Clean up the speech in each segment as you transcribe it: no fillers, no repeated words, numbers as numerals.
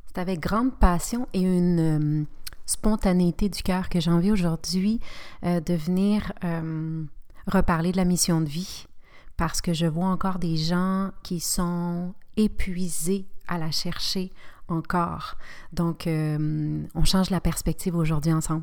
C'est avec grande passion et une spontanéité du cœur que j'ai envie aujourd'hui de venir reparler de la mission de vie parce que je vois encore des gens qui sont épuisés à la chercher encore. Donc, on change la perspective aujourd'hui ensemble.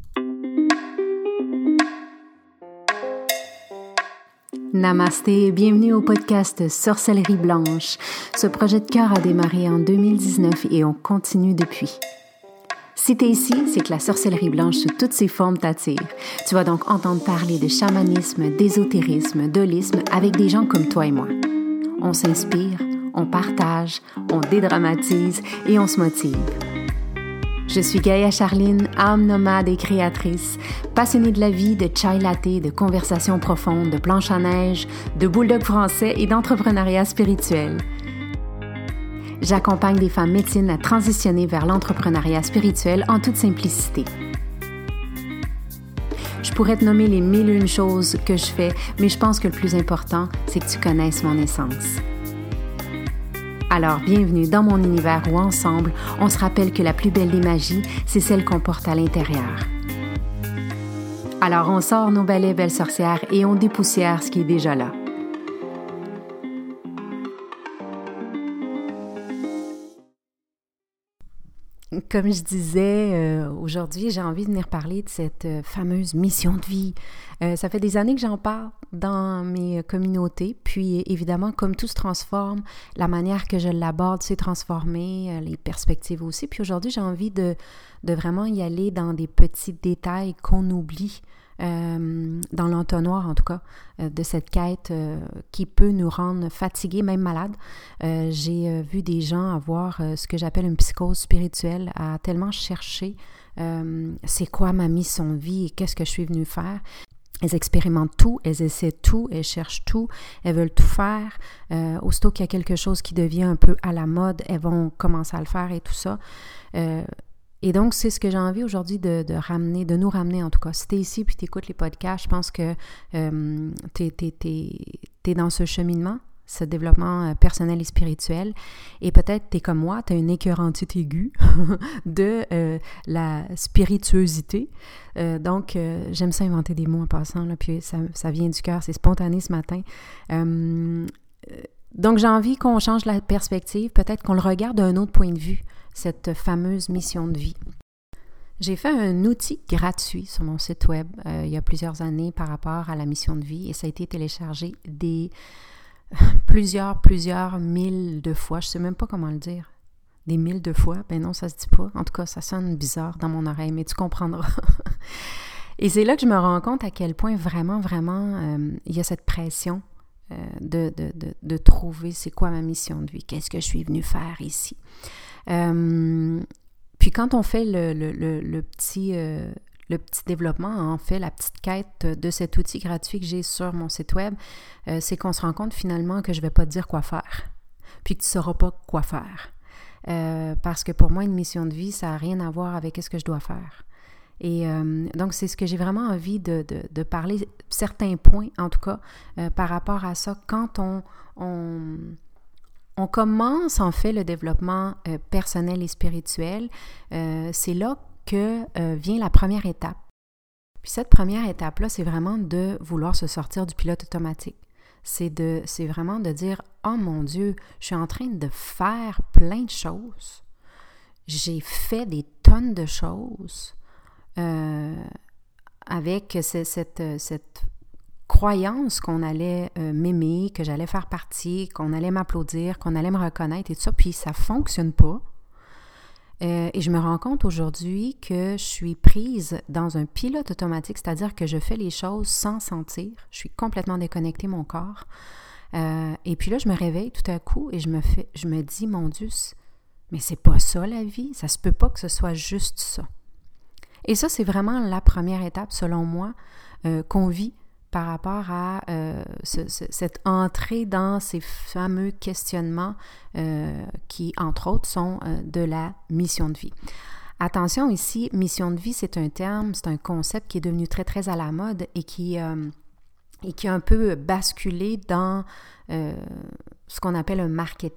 Namasté, bienvenue au podcast Sorcellerie Blanche. Ce projet de cœur a démarré en 2019 et on continue depuis. Si t'es ici, c'est que la sorcellerie blanche sous toutes ses formes t'attire. Tu vas donc entendre parler de chamanisme, d'ésotérisme, d'holisme avec des gens comme toi et moi. On s'inspire, on partage, on dédramatise et on se motive. Je suis Gaïa Charline, âme nomade et créatrice, passionnée de la vie, de chai latte, de conversations profondes, de planches à neige, de bulldog français et d'entrepreneuriat spirituel. J'accompagne des femmes médecines à transitionner vers l'entrepreneuriat spirituel en toute simplicité. Je pourrais te nommer les 1001 choses que je fais, mais je pense que le plus important, c'est que tu connaisses mon essence. Alors, bienvenue dans mon univers où ensemble, on se rappelle que la plus belle des magies, c'est celle qu'on porte à l'intérieur. Alors, on sort nos balais belles sorcières et on dépoussière ce qui est déjà là. Comme je disais, aujourd'hui, j'ai envie de venir parler de cette fameuse mission de vie. Ça fait des années que j'en parle dans mes communautés, puis évidemment, comme tout se transforme, la manière que je l'aborde s'est transformée, les perspectives aussi. Puis aujourd'hui, j'ai envie de vraiment y aller dans des petits détails qu'on oublie, dans l'entonnoir en tout cas, de cette quête qui peut nous rendre fatigués, même malades. J'ai vu des gens avoir ce que j'appelle une psychose spirituelle, à tellement chercher c'est quoi ma mission de vie et qu'est-ce que je suis venue faire. Elles expérimentent tout, elles essaient tout, elles cherchent tout, elles veulent tout faire. Aussitôt qu'il y a quelque chose qui devient un peu à la mode, elles vont commencer à le faire et tout ça. Et donc, c'est ce que j'ai envie aujourd'hui de nous ramener en tout cas. Si t'es ici puis t'écoutes les podcasts, je pense que t'es dans ce cheminement, ce développement personnel et spirituel. Et peut-être t'es comme moi, t'as une écœurantite aiguë de la spirituosité. Donc, j'aime ça inventer des mots en passant, là, puis ça vient du cœur, c'est spontané ce matin. Donc, j'ai envie qu'on change la perspective, peut-être qu'on le regarde d'un autre point de vue, cette fameuse mission de vie. J'ai fait un outil gratuit sur mon site web il y a plusieurs années par rapport à la mission de vie et ça a été téléchargé plusieurs mille de fois. Je ne sais même pas comment le dire. Des mille de fois? Ben non, ça se dit pas. En tout cas, ça sonne bizarre dans mon oreille, mais tu comprendras. Et c'est là que je me rends compte à quel point vraiment, il y a cette pression de trouver c'est quoi ma mission de vie, qu'est-ce que je suis venue faire ici. Puis quand on fait le petit développement, en fait, la petite quête de cet outil gratuit que j'ai sur mon site web, c'est qu'on se rend compte finalement que je ne vais pas te dire quoi faire, puis que tu ne sauras pas quoi faire. Parce que pour moi, une mission de vie, ça n'a rien à voir avec ce que je dois faire. Et donc, c'est ce que j'ai vraiment envie de parler, certains points en tout cas, par rapport à ça, quand on commence en fait le développement personnel et spirituel, c'est là que vient la première étape. Puis cette première étape-là, c'est vraiment de vouloir se sortir du pilote automatique. C'est vraiment de dire « Oh mon Dieu, je suis en train de faire plein de choses. J'ai fait des tonnes de choses avec cette croyance qu'on allait m'aimer, que j'allais faire partie, qu'on allait m'applaudir, qu'on allait me reconnaître et tout ça, puis ça ne fonctionne pas. Et je me rends compte aujourd'hui que je suis prise dans un pilote automatique, c'est-à-dire que je fais les choses sans sentir. Je suis complètement déconnectée, mon corps. Et puis là, je me réveille tout à coup et je me dis, mon Dieu, mais c'est pas ça la vie, ça se peut pas que ce soit juste ça. Et ça, c'est vraiment la première étape, selon moi, qu'on vit par rapport à cette entrée dans ces fameux questionnements qui, entre autres, sont de la mission de vie. Attention ici, mission de vie, c'est un terme, c'est un concept qui est devenu très, très à la mode et qui a un peu basculé dans ce qu'on appelle un marketing.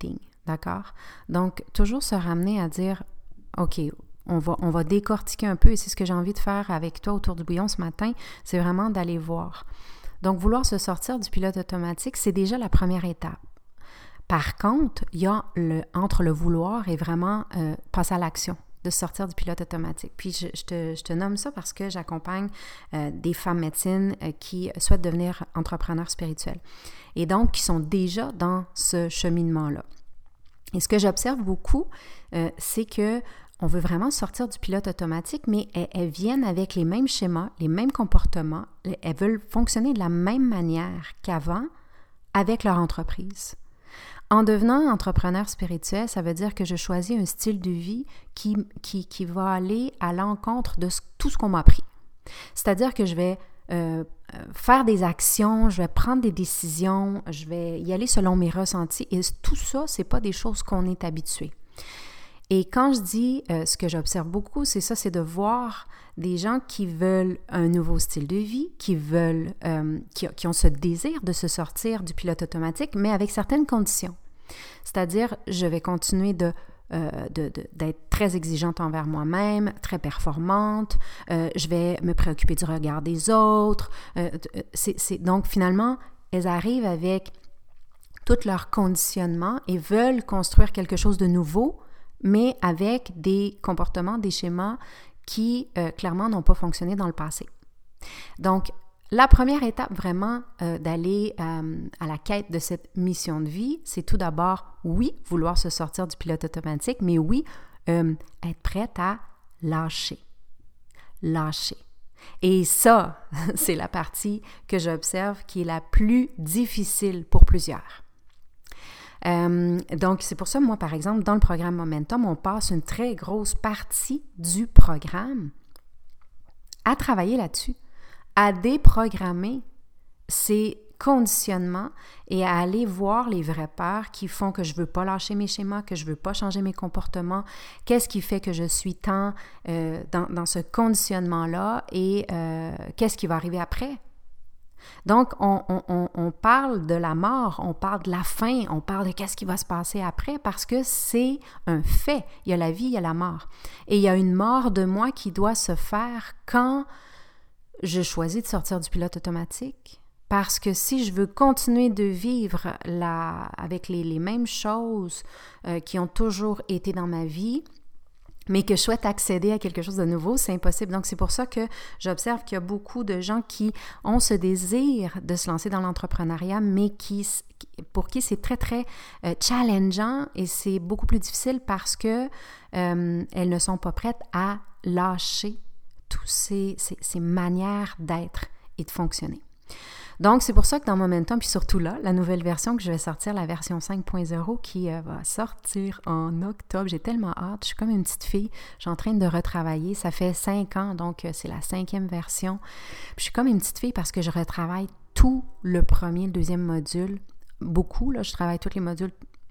d'accord? Donc, toujours se ramener à dire, OK, on va décortiquer un peu, et c'est ce que j'ai envie de faire avec toi autour du bouillon ce matin, c'est vraiment d'aller voir. Donc, vouloir se sortir du pilote automatique, c'est déjà la première étape. Par contre, il y a entre le vouloir et vraiment passer à l'action, de sortir du pilote automatique. Puis je te nomme ça parce que j'accompagne des femmes médecines qui souhaitent devenir entrepreneurs spirituels et donc qui sont déjà dans ce cheminement-là. Et ce que j'observe beaucoup, c'est que on veut vraiment sortir du pilote automatique, mais elles viennent avec les mêmes schémas, les mêmes comportements, elles veulent fonctionner de la même manière qu'avant avec leur entreprise. En devenant entrepreneur spirituel, ça veut dire que je choisis un style de vie qui va aller à l'encontre de tout ce qu'on m'a appris. C'est-à-dire que je vais faire des actions, je vais prendre des décisions, je vais y aller selon mes ressentis. Et tout ça, c'est pas des choses qu'on est habitué. Et quand je dis ce que j'observe beaucoup, c'est ça, c'est de voir des gens qui veulent un nouveau style de vie, qui ont ce désir de se sortir du pilote automatique, mais avec certaines conditions. C'est-à-dire, je vais continuer d'être très exigeante envers moi-même, très performante, je vais me préoccuper du regard des autres. Donc, finalement, elles arrivent avec tout leur conditionnement et veulent construire quelque chose de nouveau, mais avec des comportements, des schémas qui, clairement, n'ont pas fonctionné dans le passé. Donc, la première étape vraiment d'aller à la quête de cette mission de vie, c'est tout d'abord, oui, vouloir se sortir du pilote automatique, mais oui, être prête à lâcher. Lâcher. Et ça, c'est la partie que j'observe qui est la plus difficile pour plusieurs. Donc, c'est pour ça, moi, par exemple, dans le programme Momentum, on passe une très grosse partie du programme à travailler là-dessus, à déprogrammer ces conditionnements et à aller voir les vraies peurs qui font que je ne veux pas lâcher mes schémas, que je ne veux pas changer mes comportements, qu'est-ce qui fait que je suis tant dans ce conditionnement-là et qu'est-ce qui va arriver après. Donc, on parle de la mort, on parle de la fin, on parle de qu'est-ce qui va se passer après parce que c'est un fait. Il y a la vie, il y a la mort. Et il y a une mort de moi qui doit se faire quand je choisis de sortir du pilote automatique. Parce que si je veux continuer de vivre avec les mêmes choses qui ont toujours été dans ma vie, mais que je souhaite accéder à quelque chose de nouveau, c'est impossible. Donc, c'est pour ça que j'observe qu'il y a beaucoup de gens qui ont ce désir de se lancer dans l'entrepreneuriat, mais pour qui c'est très, très challengeant et c'est beaucoup plus difficile parce que elles ne sont pas prêtes à lâcher toutes ces manières d'être et de fonctionner. Donc, c'est pour ça que dans Momentum, puis surtout là, la nouvelle version que je vais sortir, la version 5.0 qui va sortir en octobre. J'ai tellement hâte. Je suis comme une petite fille. Je suis en train de retravailler. Ça fait 5 ans, donc c'est la 5e version. Puis, je suis comme une petite fille parce que je retravaille tout le premier, le deuxième module. Beaucoup, là, je travaille tous les modules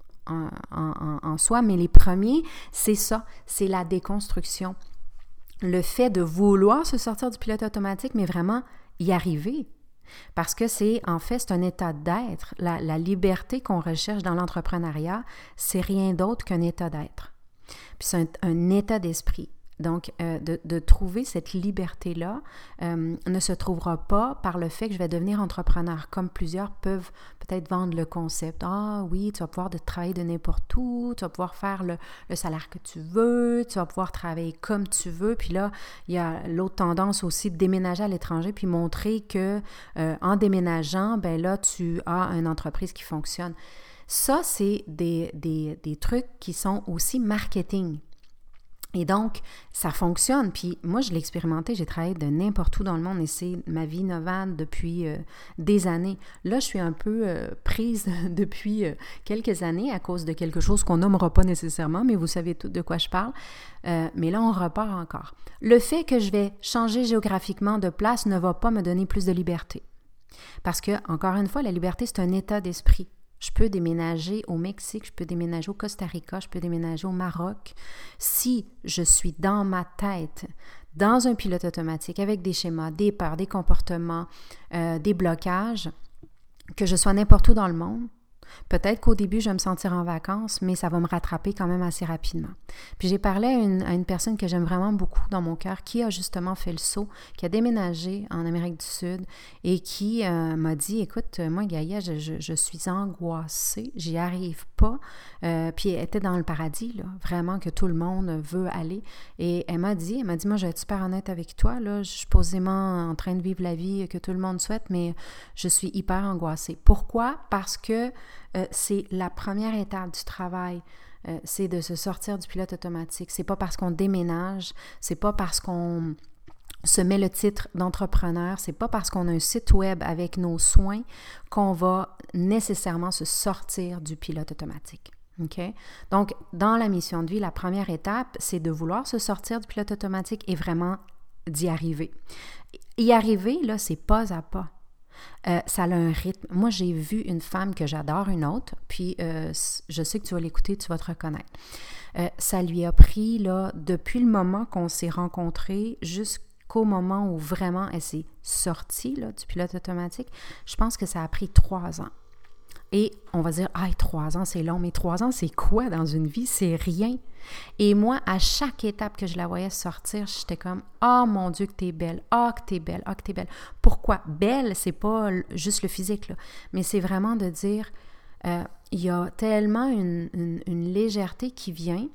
en soi, mais les premiers, c'est ça. C'est la déconstruction. Le fait de vouloir se sortir du pilote automatique, mais vraiment y arriver. Parce que c'est un état d'être. La liberté qu'on recherche dans l'entrepreneuriat, c'est rien d'autre qu'un état d'être. Puis c'est un état d'esprit. Donc, de trouver cette liberté-là ne se trouvera pas par le fait que je vais devenir entrepreneur, comme plusieurs peuvent peut-être vendre le concept. Ah oui, tu vas pouvoir travailler de n'importe où, tu vas pouvoir faire le salaire que tu veux, tu vas pouvoir travailler comme tu veux. Puis là, il y a l'autre tendance aussi de déménager à l'étranger puis montrer que en déménageant, ben là, tu as une entreprise qui fonctionne. Ça, c'est des trucs qui sont aussi marketing. Et donc, ça fonctionne. Puis moi, je l'ai expérimenté, j'ai travaillé de n'importe où dans le monde et c'est ma vie novade depuis des années. Là, je suis un peu prise depuis quelques années à cause de quelque chose qu'on nommera pas nécessairement, mais vous savez tout de quoi je parle. Mais là, on repart encore. Le fait que je vais changer géographiquement de place ne va pas me donner plus de liberté. Parce que, encore une fois, la liberté, c'est un état d'esprit. Je peux déménager au Mexique, je peux déménager au Costa Rica, je peux déménager au Maroc. Si je suis dans ma tête, dans un pilote automatique, avec des schémas, des peurs, des comportements, des blocages, que je sois n'importe où dans le monde, Peut-être qu'au début, je vais me sentir en vacances, mais ça va me rattraper quand même assez rapidement. Puis j'ai parlé à une personne que j'aime vraiment beaucoup dans mon cœur, qui a justement fait le saut, qui a déménagé en Amérique du Sud et qui m'a dit, écoute, moi, Gaïa, je suis angoissée, j'y arrive pas. Puis elle était dans le paradis, là, vraiment que tout le monde veut aller. Et elle m'a dit, moi, je vais être super honnête avec toi, là, je suis posément en train de vivre la vie que tout le monde souhaite, mais je suis hyper angoissée. Pourquoi? Parce que c'est la première étape du travail, c'est de se sortir du pilote automatique. C'est pas parce qu'on déménage, c'est pas parce qu'on se met le titre d'entrepreneur, c'est pas parce qu'on a un site web avec nos soins qu'on va nécessairement se sortir du pilote automatique. OK? Donc, dans la mission de vie, la première étape, c'est de vouloir se sortir du pilote automatique et vraiment d'y arriver. Y arriver, là, c'est pas à pas. Ça a un rythme. Moi, j'ai vu une femme que j'adore, une autre, puis je sais que tu vas l'écouter, tu vas te reconnaître. Ça lui a pris, là, depuis le moment qu'on s'est rencontrés jusqu'au moment où vraiment elle s'est sortie là, du pilote automatique, je pense que ça a pris 3 ans. Et on va dire, 3 ans, c'est long, mais 3 ans, c'est quoi dans une vie? C'est rien. Et moi, à chaque étape que je la voyais sortir, j'étais comme, mon Dieu, que t'es belle, que t'es belle, que t'es belle. Pourquoi? Belle, c'est pas juste le physique, là, mais c'est vraiment de dire, il y a tellement une légèreté qui vient.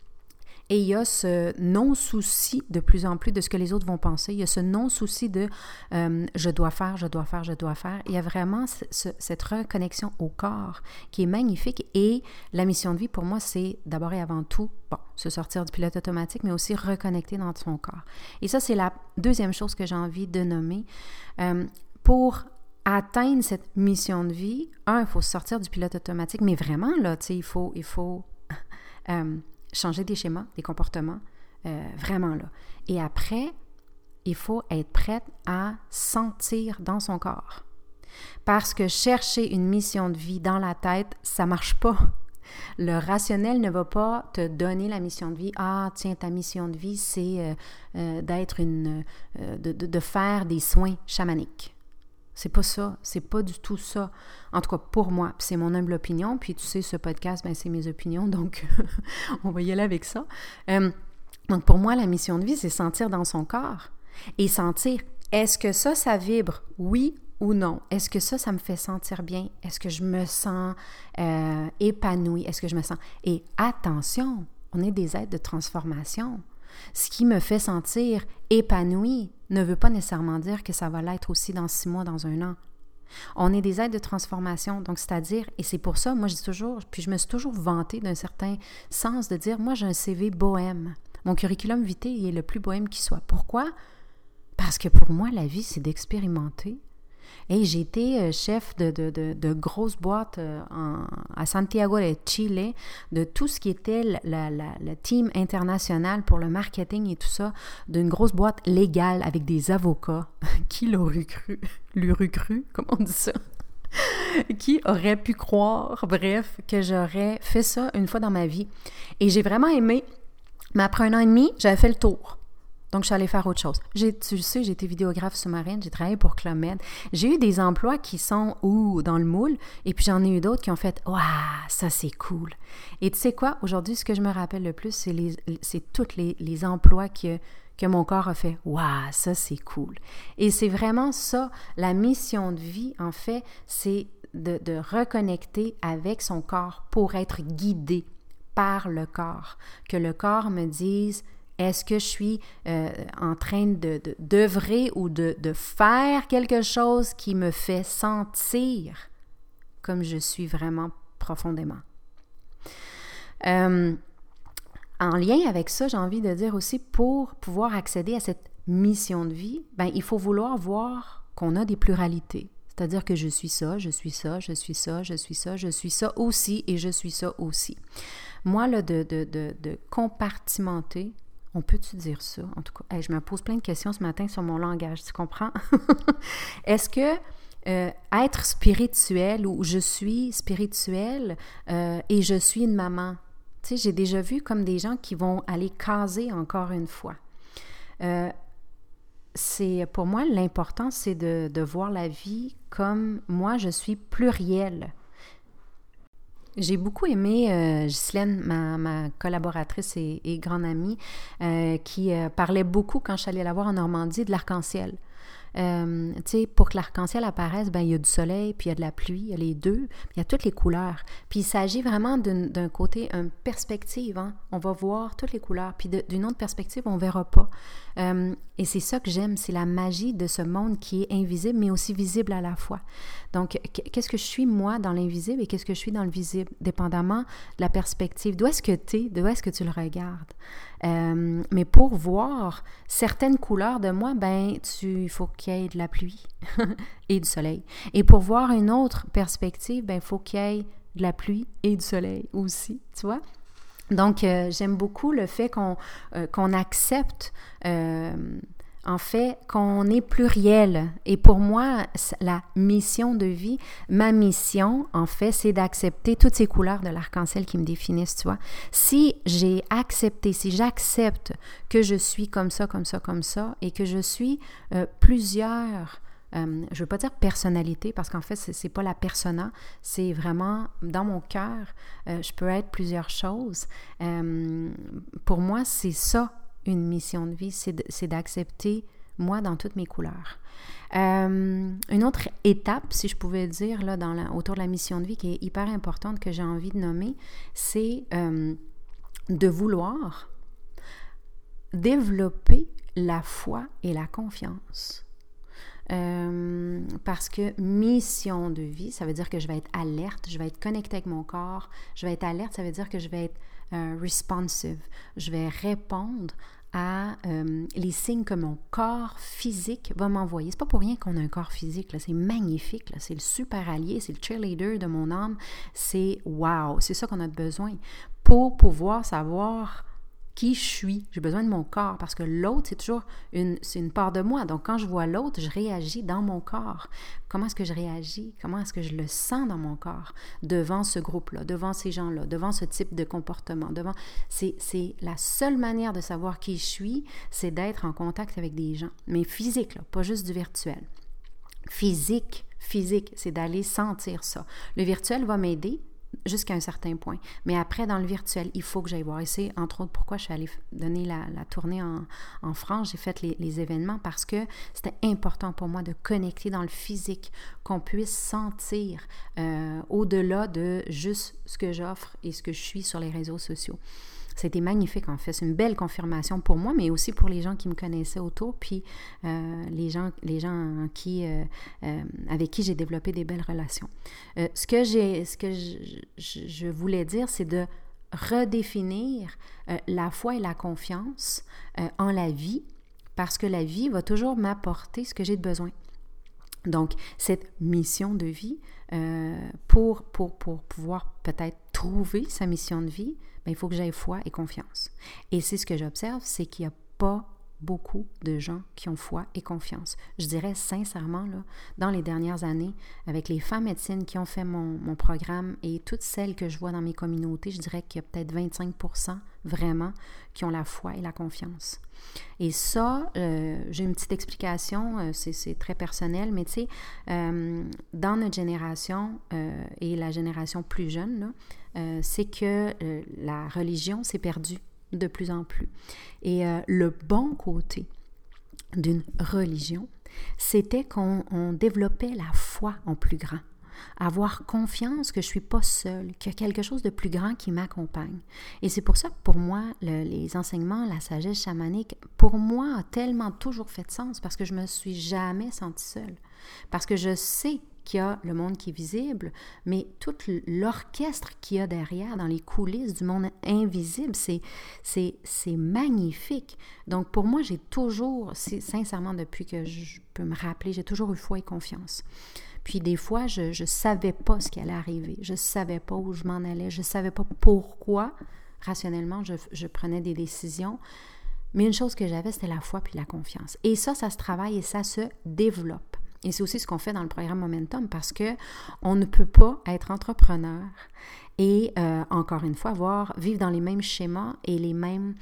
Et il y a ce non-souci de plus en plus de ce que les autres vont penser. Il y a ce non-souci de je dois faire. Il y a vraiment cette reconnexion au corps qui est magnifique. Et la mission de vie, pour moi, c'est d'abord et avant tout, se sortir du pilote automatique, mais aussi reconnecter dans son corps. Et ça, c'est la deuxième chose que j'ai envie de nommer. Pour atteindre cette mission de vie, il faut sortir du pilote automatique, mais vraiment, là, tu sais, il faut changer des schémas, des comportements, vraiment là. Et après, il faut être prête à sentir dans son corps. Parce que chercher une mission de vie dans la tête, ça marche pas. Le rationnel ne va pas te donner la mission de vie. Tiens, ta mission de vie, c'est de faire des soins chamaniques. C'est pas ça, c'est pas du tout ça. En tout cas, pour moi, c'est mon humble opinion, puis tu sais, ce podcast, c'est mes opinions, donc on va y aller avec ça. Donc pour moi, la mission de vie, c'est sentir dans son corps et sentir, est-ce que ça vibre, oui ou non? Est-ce que ça me fait sentir bien? Est-ce que je me sens épanouie? Est-ce que je me sens... Et attention, on est des êtres de transformation. Ce qui me fait sentir épanouie ne veut pas nécessairement dire que ça va l'être aussi dans 6 mois, dans 1 an. On est des êtres de transformation, donc c'est-à-dire, et c'est pour ça, moi je dis toujours, puis je me suis toujours vantée d'un certain sens de dire, moi j'ai un CV bohème. Mon curriculum vitae est le plus bohème qui soit. Pourquoi? Parce que pour moi, la vie, c'est d'expérimenter. Et j'ai été chef de grosses boîtes à Santiago de Chile, de tout ce qui était la team internationale pour le marketing et tout ça, d'une grosse boîte légale avec des avocats. Qui l'aurait cru? L'aurait cru? Comment on dit ça? Qui aurait pu croire, bref, que j'aurais fait ça une fois dans ma vie? Et j'ai vraiment aimé, mais après 1 an et demi, j'avais fait le tour. Donc, je suis allée faire autre chose. Tu le sais, j'ai été vidéographe sous-marine, j'ai travaillé pour Club Med. J'ai eu des emplois qui sont dans le moule, et puis j'en ai eu d'autres qui ont fait « Waouh, ça c'est cool ». Et tu sais quoi? Aujourd'hui, ce que je me rappelle le plus, c'est tous les emplois que mon corps a fait « Waouh, ça c'est cool ». Et c'est vraiment ça, la mission de vie, en fait, c'est de reconnecter avec son corps pour être guidé par le corps. Que le corps me dise « Est-ce que je suis en train d'œuvrer ou de faire quelque chose qui me fait sentir comme je suis vraiment profondément? En lien avec ça, j'ai envie de dire aussi, pour pouvoir accéder à cette mission de vie, il faut vouloir voir qu'on a des pluralités. C'est-à-dire que je suis ça, je suis ça, je suis ça, je suis ça, je suis ça aussi et je suis ça aussi. Moi, là, de compartimenter, on peut-tu dire ça? En tout cas, je me pose plein de questions ce matin sur mon langage, tu comprends? Est-ce que être spirituel ou je suis spirituelle et je suis une maman? Tu sais, j'ai déjà vu comme des gens qui vont aller caser encore une fois. Pour moi, l'important, c'est de voir la vie comme moi, je suis plurielle. J'ai beaucoup aimé Ghislaine, ma collaboratrice et grande amie, qui parlait beaucoup quand je suis allée la voir en Normandie de l'arc-en-ciel. Tu sais, pour que l'arc-en-ciel apparaisse, ben, il y a du soleil, puis il y a de la pluie, il y a les deux, puis il y a toutes les couleurs. Puis il s'agit vraiment d'un côté, une perspective, hein? On va voir toutes les couleurs, puis d'une autre perspective, on ne verra pas. Et c'est ça que j'aime, c'est la magie de ce monde qui est invisible, mais aussi visible à la fois. Donc, qu'est-ce que je suis, moi, dans l'invisible et qu'est-ce que je suis dans le visible, dépendamment de la perspective. D'où est-ce que tu es, d'où est-ce que tu le regardes? Mais pour voir certaines couleurs de moi, ben, il faut qu'il y ait de la pluie et du soleil. Et pour voir une autre perspective, ben, il faut qu'il y ait de la pluie et du soleil aussi, tu vois? Donc, j'aime beaucoup le fait qu'on accepte, en fait, qu'on est pluriel. Et pour moi, la mission de vie, ma mission, en fait, c'est d'accepter toutes ces couleurs de l'arc-en-ciel qui me définissent, tu vois. Si j'accepte que je suis comme ça, comme ça, comme ça, et que je suis plusieurs... je ne veux pas dire personnalité, parce qu'en fait, c'est pas la persona, c'est vraiment dans mon cœur, je peux être plusieurs choses. Pour moi, c'est ça, une mission de vie, c'est d'accepter moi dans toutes mes couleurs. Une autre étape, si je pouvais dire, là, autour de la mission de vie, qui est hyper importante, que j'ai envie de nommer, c'est de vouloir développer la foi et la confiance. Parce que mission de vie, ça veut dire que je vais être alerte, je vais être connectée avec mon corps, je vais être alerte, ça veut dire que je vais être responsive, je vais répondre à les signes que mon corps physique va m'envoyer. C'est pas pour rien qu'on a un corps physique, là, c'est magnifique, là, c'est le super allié, c'est le cheerleader de mon âme, c'est wow, c'est ça qu'on a besoin pour pouvoir savoir qui je suis. J'ai besoin de mon corps parce que l'autre, c'est une part de moi. Donc, quand je vois l'autre, je réagis dans mon corps. Comment est-ce que je réagis? Comment est-ce que je le sens dans mon corps devant ce groupe-là, devant ces gens-là, devant ce type de comportement? C'est la seule manière de savoir qui je suis, c'est d'être en contact avec des gens. Mais physique, là, pas juste du virtuel. Physique, c'est d'aller sentir ça. Le virtuel va m'aider jusqu'à un certain point. Mais après, dans le virtuel, il faut que j'aille voir. Et c'est, entre autres, pourquoi je suis allée donner la tournée en France. J'ai fait les événements parce que c'était important pour moi de connecter dans le physique, qu'on puisse sentir au-delà de juste ce que j'offre et ce que je suis sur les réseaux sociaux. C'était magnifique, en fait. C'est une belle confirmation pour moi, mais aussi pour les gens qui me connaissaient autour, puis les gens avec qui j'ai développé des belles relations. Ce que je voulais dire, c'est de redéfinir la foi et la confiance en la vie, parce que la vie va toujours m'apporter ce que j'ai de besoin. Donc, cette mission de vie, pour pouvoir peut-être trouver sa mission de vie, bien, il faut que j'aie foi et confiance. Et c'est ce que j'observe, c'est qu'il n'y a pas beaucoup de gens qui ont foi et confiance. Je dirais sincèrement, là, dans les dernières années, avec les femmes médecines qui ont fait mon programme et toutes celles que je vois dans mes communautés, je dirais qu'il y a peut-être 25% vraiment qui ont la foi et la confiance. Et ça, j'ai une petite explication, c'est très personnel, mais tu sais, dans notre génération et la génération plus jeune, là, c'est que la religion s'est perdue de plus en plus. Et le bon côté d'une religion, c'était qu'on développait la foi en plus grand. Avoir confiance que je ne suis pas seule, qu'il y a quelque chose de plus grand qui m'accompagne. Et c'est pour ça que pour moi, les enseignements, la sagesse chamanique, pour moi, a tellement toujours fait de sens parce que je ne me suis jamais sentie seule. Parce que je sais qu'il y a le monde qui est visible, mais tout l'orchestre qu'il y a derrière, dans les coulisses du monde invisible, c'est magnifique. Donc pour moi, j'ai toujours, sincèrement, depuis que je peux me rappeler, j'ai toujours eu foi et confiance. Puis des fois, je ne savais pas ce qui allait arriver. Je ne savais pas où je m'en allais. Je ne savais pas pourquoi, rationnellement, je prenais des décisions. Mais une chose que j'avais, c'était la foi puis la confiance. Et ça se travaille et ça se développe. Et c'est aussi ce qu'on fait dans le programme Momentum parce qu'on ne peut pas être entrepreneur et, encore une fois, vivre dans les mêmes schémas et les mêmes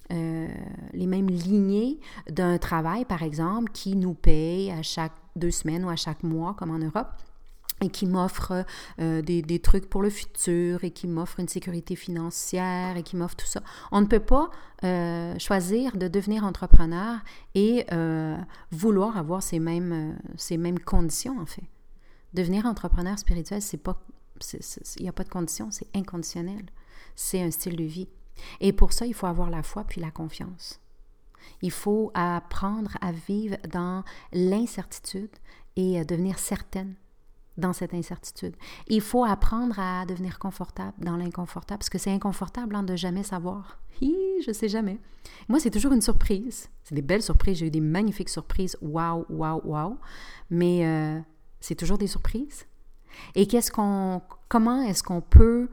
lignées d'un travail, par exemple, qui nous paye à chaque 2 semaines ou à chaque mois, comme en Europe. et qui m'offre des trucs pour le futur et qui m'offre une sécurité financière et qui m'offre tout ça. On ne peut pas choisir de devenir entrepreneur et vouloir avoir ces mêmes conditions, en fait. Devenir entrepreneur spirituel, il n'y a pas de conditions, c'est inconditionnel. C'est un style de vie. Et pour ça, il faut avoir la foi puis la confiance. Il faut apprendre à vivre dans l'incertitude et devenir certaine dans cette incertitude. Il faut apprendre à devenir confortable dans l'inconfortable, parce que c'est inconfortable de jamais savoir. Je sais jamais. Moi, c'est toujours une surprise. C'est des belles surprises. J'ai eu des magnifiques surprises. Wow, wow, wow. Mais c'est toujours des surprises. Et comment est-ce qu'on peut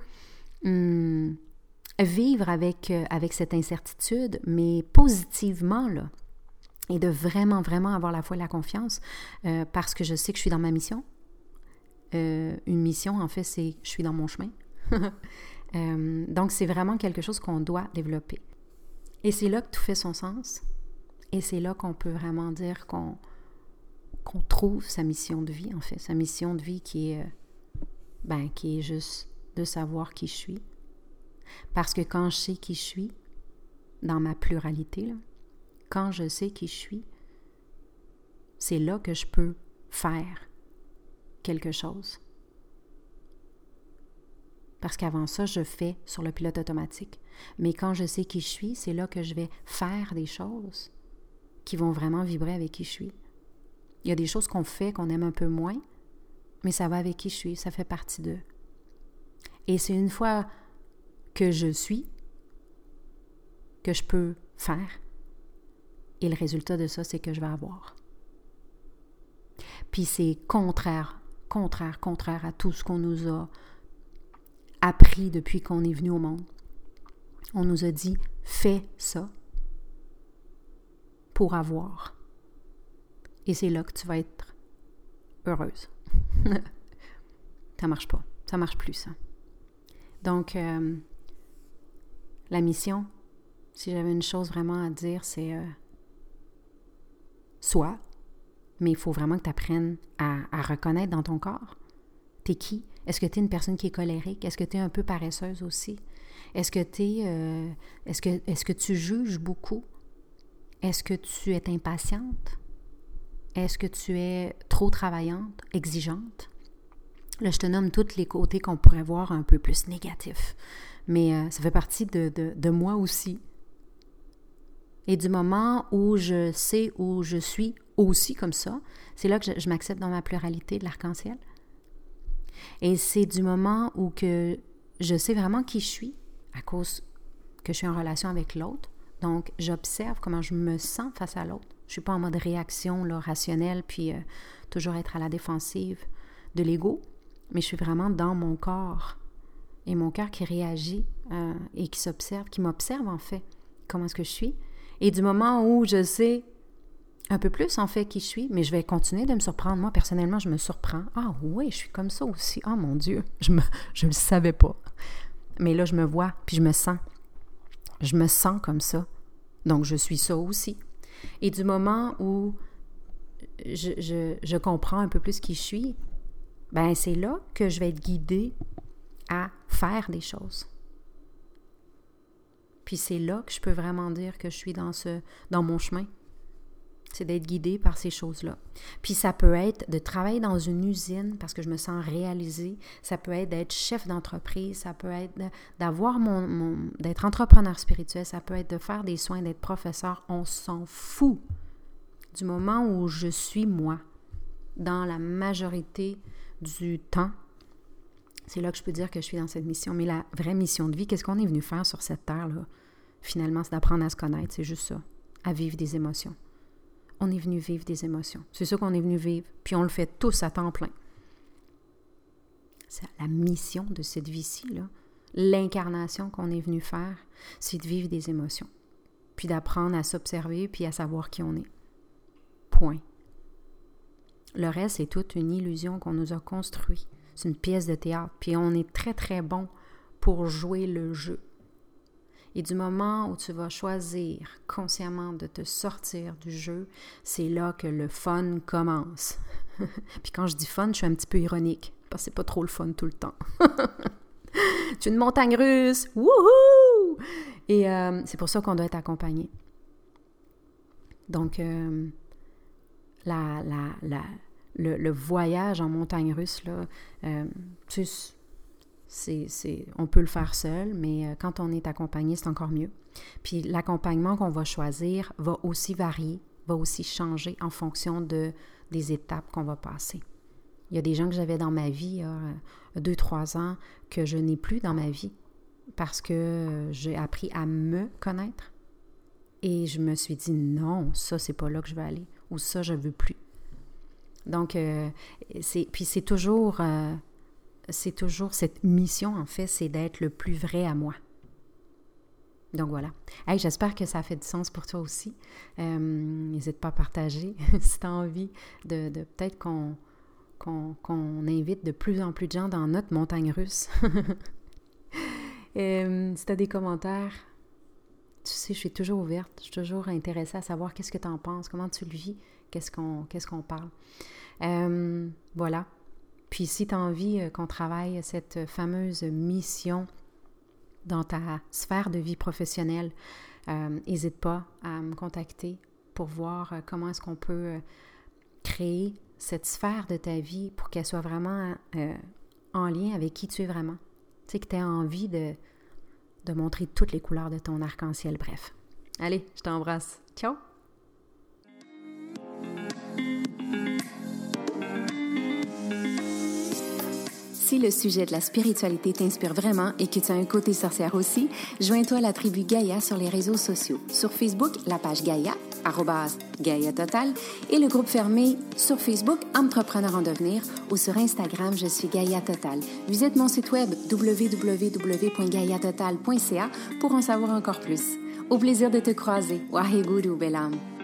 vivre avec cette incertitude, mais positivement, là, et de vraiment, vraiment avoir la foi et la confiance, parce que je sais que je suis dans ma mission. Une mission, en fait, c'est je suis dans mon chemin. Donc, c'est vraiment quelque chose qu'on doit développer. Et c'est là que tout fait son sens. Et c'est là qu'on peut vraiment dire qu'on trouve sa mission de vie, en fait. Sa mission de vie qui est juste de savoir qui je suis. Parce que quand je sais qui je suis, dans ma pluralité, là, quand je sais qui je suis, c'est là que je peux faire quelque chose. Parce qu'avant ça, je fais sur le pilote automatique. Mais quand je sais qui je suis, c'est là que je vais faire des choses qui vont vraiment vibrer avec qui je suis. Il y a des choses qu'on fait, qu'on aime un peu moins, mais ça va avec qui je suis, ça fait partie d'eux. Et c'est une fois que je suis, que je peux faire. Et le résultat de ça, c'est que je vais avoir. Puis c'est contraire à tout ce qu'on nous a appris depuis qu'on est venu au monde. On nous a dit, fais ça pour avoir. Et c'est là que tu vas être heureuse. Ça marche pas. Ça marche plus, ça. Donc, la mission, si j'avais une chose vraiment à dire, c'est sois. Mais il faut vraiment que tu apprennes à reconnaître dans ton corps. T'es qui? Est-ce que tu es une personne qui est colérique? Est-ce que tu es un peu paresseuse aussi? Est-ce que tu juges beaucoup? Est-ce que tu es impatiente? Est-ce que tu es trop travaillante, exigeante? Là, je te nomme tous les côtés qu'on pourrait voir un peu plus négatifs. Mais ça fait partie de moi aussi. Et du moment où je sais où je suis aussi comme ça, c'est là que je m'accepte dans ma pluralité de l'arc-en-ciel. Et c'est du moment où que je sais vraiment qui je suis, à cause que je suis en relation avec l'autre. Donc, j'observe comment je me sens face à l'autre. Je ne suis pas en mode réaction là, rationnelle, puis toujours être à la défensive de l'ego, mais je suis vraiment dans mon corps. Et mon cœur qui réagit et qui s'observe, qui m'observe en fait, comment est-ce que je suis. Et du moment où je sais un peu plus en fait qui je suis, mais je vais continuer de me surprendre. Moi, personnellement, je me surprends. Ah oui, je suis comme ça aussi. Ah mon Dieu, je le savais pas. Mais là, je me vois, puis je me sens. Je me sens comme ça. Donc, je suis ça aussi. Et du moment où je comprends un peu plus qui je suis, ben c'est là que je vais être guidée à faire des choses. Puis c'est là que je peux vraiment dire que je suis dans mon chemin. C'est d'être guidée par ces choses-là. Puis ça peut être de travailler dans une usine parce que je me sens réalisée. Ça peut être d'être chef d'entreprise. Ça peut être d'avoir d'être entrepreneur spirituel. Ça peut être de faire des soins, d'être professeur. On s'en fout du moment où je suis moi. Dans la majorité du temps, c'est là que je peux dire que je suis dans cette mission. Mais la vraie mission de vie, qu'est-ce qu'on est venu faire sur cette terre-là? Finalement, c'est d'apprendre à se connaître. C'est juste ça. À vivre des émotions. On est venu vivre des émotions. C'est ça qu'on est venu vivre. Puis on le fait tous à temps plein. C'est la mission de cette vie-ci, là. L'incarnation qu'on est venu faire, c'est de vivre des émotions. Puis d'apprendre à s'observer, puis à savoir qui on est. Point. Le reste, c'est toute une illusion qu'on nous a construite. C'est une pièce de théâtre. Puis on est très, très bon pour jouer le jeu. Et du moment où tu vas choisir consciemment de te sortir du jeu, c'est là que le fun commence. Puis quand je dis fun, je suis un petit peu ironique, parce que c'est pas trop le fun tout le temps. Tu es une montagne russe! Wouhou! Et c'est pour ça qu'on doit être accompagné. Donc, le voyage en montagne russe, là, on peut le faire seul, mais quand on est accompagné, c'est encore mieux. Puis l'accompagnement qu'on va choisir va aussi varier, va aussi changer en fonction des étapes qu'on va passer. Il y a des gens que j'avais dans ma vie il y a 2-3 ans que je n'ai plus dans ma vie parce que j'ai appris à me connaître et je me suis dit non, ça c'est pas là que je veux aller ou ça je veux plus. Donc, c'est toujours cette mission en fait, c'est d'être le plus vrai à moi. Donc voilà. Hey, j'espère que ça fait du sens pour toi aussi. N'hésite pas à partager si tu as envie de peut-être qu'on invite de plus en plus de gens dans notre montagne russe. Si tu as des commentaires, tu sais, je suis toujours ouverte. Je suis toujours intéressée à savoir qu'est-ce que tu en penses, comment tu le vis, qu'est-ce qu'on parle. Voilà. Puis si tu as envie qu'on travaille cette fameuse mission dans ta sphère de vie professionnelle, n'hésite pas à me contacter pour voir comment est-ce qu'on peut créer cette sphère de ta vie pour qu'elle soit vraiment en lien avec qui tu es vraiment. Tu sais, que tu aies envie de montrer toutes les couleurs de ton arc-en-ciel. Bref. Allez, je t'embrasse. Ciao! Si le sujet de la spiritualité t'inspire vraiment et que tu as un côté sorcière aussi, joins-toi à la tribu Gaïa sur les réseaux sociaux. Sur Facebook, la page Gaïa, @Gaïa Total, et le groupe fermé sur Facebook, Entrepreneur en devenir, ou sur Instagram, je suis Gaïa Total. Visite mon site web www.gaiatotal.ca pour en savoir encore plus. Au plaisir de te croiser. Waheguru, belle âme.